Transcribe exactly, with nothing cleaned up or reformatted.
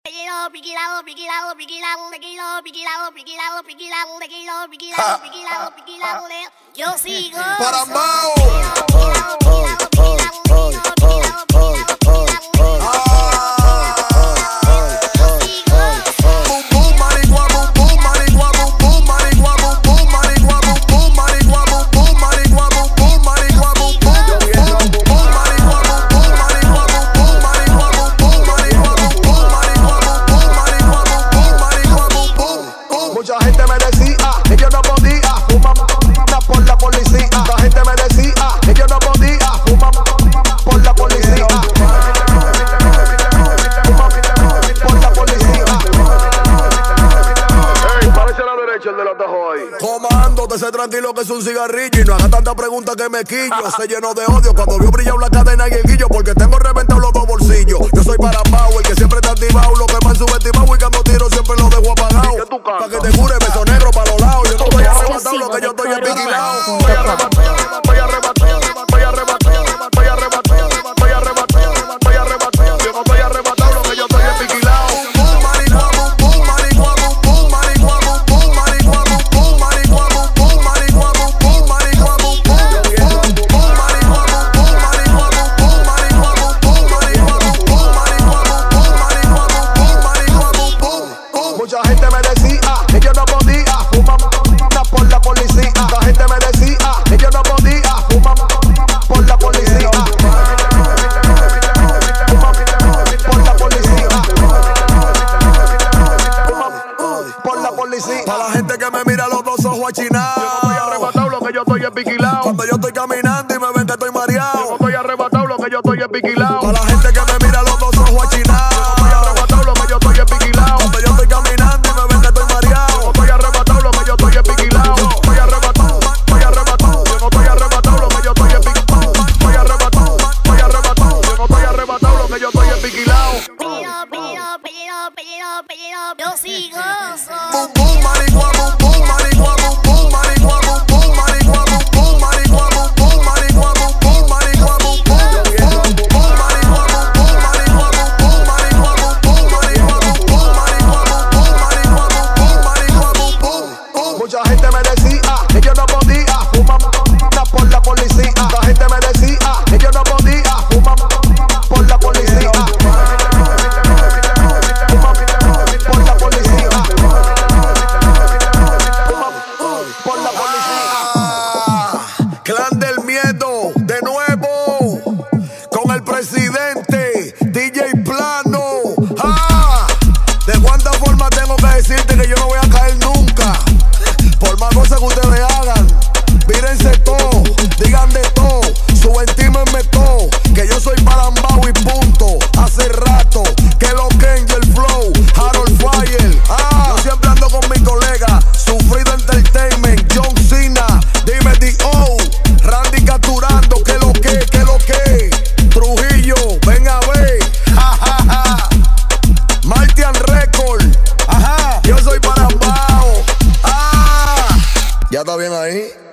Yo sigo. Parambao. Mucha gente me decía que yo no podía fumar por la policía. La gente me decía que yo no podía fumar por la policía. Por la policía. Ey, parece a la derecha el de los tajos ahí. Comando, te sé tranquilo que es un cigarrillo. Y no haga tanta pregunta que me quillo. Se llenó de odio cuando vio brillar la cadena y el guillo. Porque tengo reventado los dos bolsillos. Yo soy Parambao, el que siempre está activado. Lo que más subestimado y cuando tiro siempre lo dejo apagado. Pa' que te cure, beso negro pa' los lados. Yo no estoy arrebatado, lo que yo estoy es vigilado. Voy a arrebatar, voy a arrebatar, voy a arrebatar, voy a arrebatar, voy a arrebatar, voy a arrebatar. Yo no estoy arrebatado, lo que yo estoy es vigilado. Boom, marihuana, boom, marihuana, boom, marihuana, boom, marihuana, boom, marihuana, boom, marihuana, boom, marihuana, boom, marihuana, boom, marihuana, boom, marihuana, boom, marihuana, boom, marihuana, boom, marihuana, boom, marihuana, boom. Mucha gente me decía que yo no podía fumar por la policía. La gente me decía que yo no podía fumar por la policía. Por la policía. Por la policía. Para la gente que me mira los dos ojos achinados. Yo no estoy arrebatado, lo que yo estoy es vigilado. Cuando yo estoy caminando y me ven que estoy mareado. Yo no estoy arrebatado, lo que yo estoy es vigilado. Para la gente que me mira los dos ojos achinados. Yo no estoy arrebatado, lo que yo estoy es vigilado. Cuando yo estoy caminando y me ven que estoy mareado. Yo no estoy arrebatado, lo que yo estoy es vigilado. Estoy arrebatado, estoy arrebatado. Yo no estoy arrebatado, lo que yo estoy es vigilado. Estoy arrebatado, estoy arrebatado. Yo no estoy arrebatado, lo que yo estoy es vigilado. Yo sigo. Boom, boom, marihuana, boom, marihuana, boom, marihuana, boom, marihuana, boom, marihuana, boom, marihuana, boom, marihuana, boom, boom, marihuana, boom, marihuana, boom, marihuana, boom, marihuana, boom, marihuana, boom, marihuana, boom, marihuana, boom. Mucha gente me decía que yo no podía fumar por la policía. La gente me decía que yo no podía fumar por la policía. Por la policía. Por la policía. Ah, Clan del Miedo, de nuevo, con el presidente D J Plano. Ah, de cuánta forma tengo que decirte que yo no voy a caer nunca. Por más cosas que ustedes hagan, mírense todo, digan de todo, subestímenme todo, que yo soy Parambao y punto. Hace rato que lo Ken y el flow, Harold Fire. Ah, yo siempre ando con mi colega, Sufrido Entertainment, John Cena, dime D O, Randy capturando, que lo que, que lo que, Trujillo, ven a ver, ja, ja, ja. Martian Record, ajá, yo soy Parambao. Ah, ya está bien ahí.